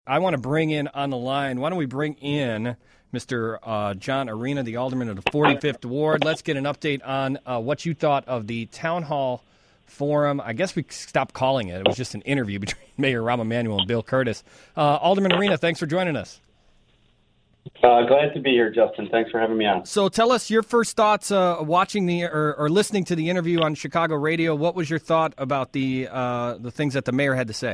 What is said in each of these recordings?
I want to bring in on the line. Why don't we bring in Mr. John Arena, the alderman of the 45th Ward. Let's get an update on what you thought of the town hall forum. I guess we stopped calling it. It was just an interview between Mayor Rahm Emanuel and Bill Curtis. Alderman Arena, thanks for joining us. Glad to be here, Justin. Thanks for having me on. So tell us your first thoughts watching or listening to the interview on Chicago radio. What was your thought about the things that the mayor had to say?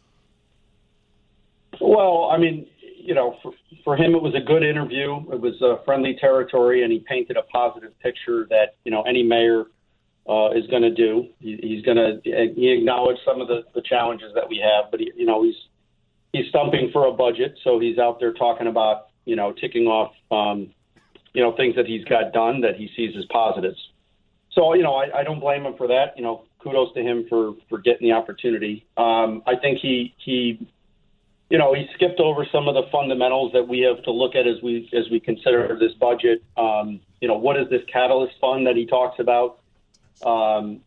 Well, I mean, for him, it was a good interview. It was friendly territory, and he painted a positive picture that, any mayor is going to do. He acknowledged some of the challenges that we have, but he's stumping for a budget. So he's out there talking about, ticking off, things that he's got done that he sees as positives. So, I don't blame him for that. Kudos to him for getting the opportunity. I think he skipped over some of the fundamentals that we have to look at as we consider this budget. What is this catalyst fund that he talks about? One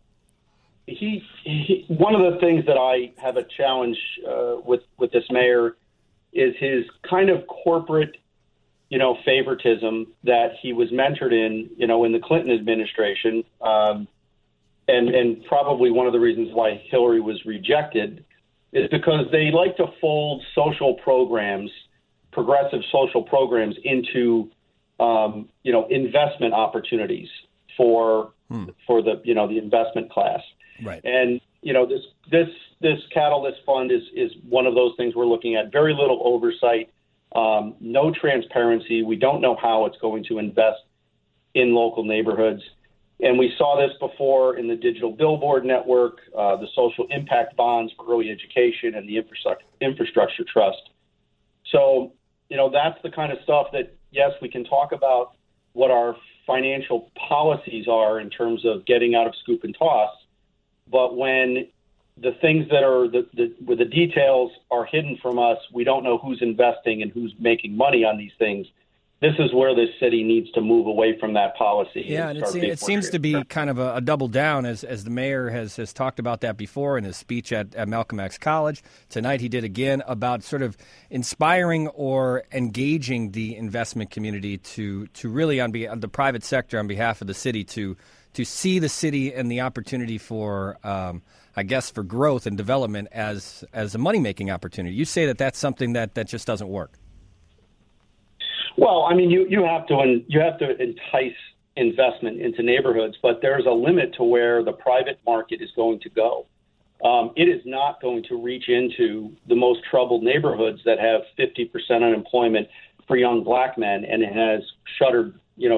of the things that I have a challenge with this mayor is his kind of corporate, favoritism that he was mentored in the Clinton administration, and probably one of the reasons why Hillary was rejected is because they like to fold social programs, progressive social programs, into investment opportunities for the investment class. Right. And this catalyst fund is one of those things we're looking at. Very little oversight, no transparency. We don't know how it's going to invest in local neighborhoods. And we saw this before in the digital billboard network, the social impact bonds for early education, and the infrastructure trust. So, that's the kind of stuff that, yes, we can talk about what our financial policies are in terms of getting out of scoop and toss. But when the things that are where the details are hidden from us, we don't know who's investing and who's making money on these things. This is where this city needs to move away from that policy. Yeah, and it seems to be kind of a double down, as the mayor has talked about that before in his speech at Malcolm X College. Tonight he did again about sort of inspiring or engaging the investment community to really, on the private sector, on behalf of the city, to see the city and the opportunity for, for growth and development as a money-making opportunity. You say that that's something that just doesn't work. Well, I mean, you have to entice investment into neighborhoods, but there's a limit to where the private market is going to go. It is not going to reach into the most troubled neighborhoods that have 50% unemployment for young black men, and it has shuttered,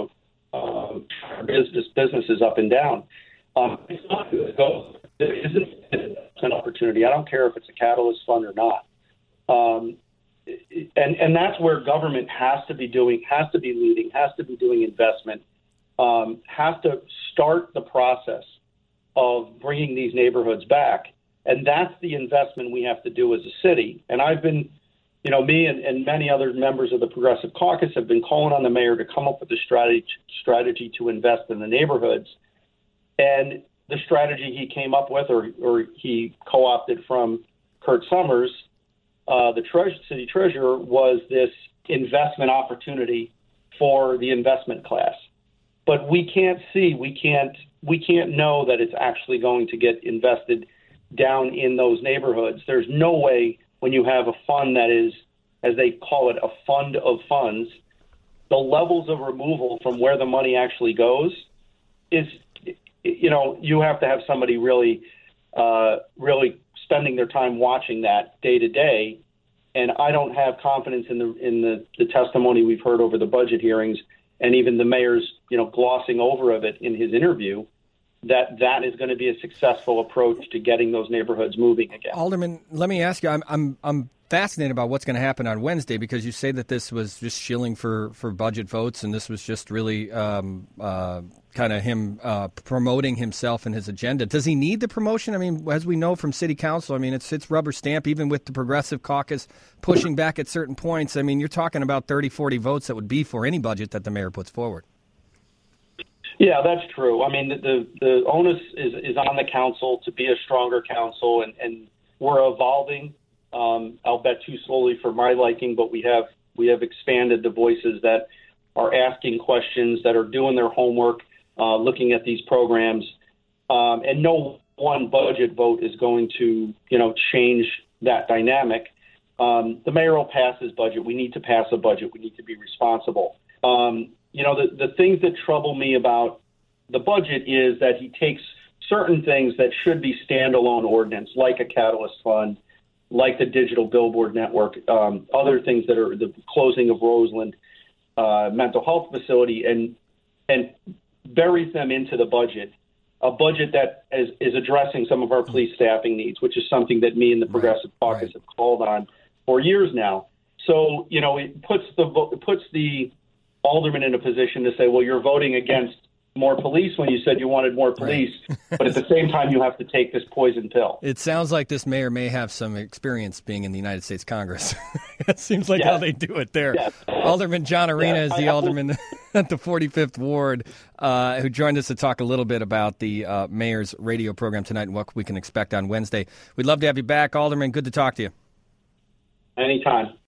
businesses up and down. It's not going to go. There isn't an opportunity. I don't care if it's a catalyst fund or not. And that's where government has to be leading, has to be doing investment, has to start the process of bringing these neighborhoods back. And that's the investment we have to do as a city. And I've been, me and many other members of the Progressive Caucus have been calling on the mayor to come up with a strategy to invest in the neighborhoods. And the strategy he came up with, or he co-opted from Kurt Summers, the city treasurer, was this investment opportunity for the investment class. But we can't know that it's actually going to get invested down in those neighborhoods. There's no way when you have a fund that is, as they call it, a fund of funds, the levels of removal from where the money actually goes is, you have to have somebody really spending their time watching that day to day. And I don't have confidence in the testimony we've heard over the budget hearings, and even the mayor's, glossing over of it in his interview, that is going to be a successful approach to getting those neighborhoods moving again. Alderman, let me ask you, I'm fascinated about what's going to happen on Wednesday, because you say that this was just shilling for budget votes, and this was just really kind of him promoting himself and his agenda. Does he need the promotion? I mean, as we know from city council, I mean, it's rubber stamp, even with the Progressive Caucus pushing back at certain points. I mean, you're talking about 30, 40 votes that would be for any budget that the mayor puts forward. Yeah, that's true. I mean, the onus is on the council to be a stronger council, and we're evolving I'll bet too slowly for my liking, but we have expanded the voices that are asking questions, that are doing their homework, looking at these programs. And no one budget vote is going to, change that dynamic. The mayor will pass his budget. We need to pass a budget. We need to be responsible. The things that trouble me about the budget is that he takes certain things that should be standalone ordinance, like a catalyst fund, like the digital billboard network, other things that are the closing of Roseland mental health facility, and buries them into the budget, a budget that is addressing some of our police staffing needs, which is something that me and the Progressive Caucus have called on for years now. So, it puts the alderman in a position to say, well, you're voting against more police when you said you wanted more police, but at the same time you have to take this poison pill. It sounds like this mayor may have some experience being in the United States Congress. It seems like how they do it there. Yes. Alderman John Arena is the alderman at the 45th Ward who joined us to talk a little bit about the mayor's radio program tonight and what we can expect on Wednesday. We'd love to have you back, Alderman. Good to talk to you. Anytime.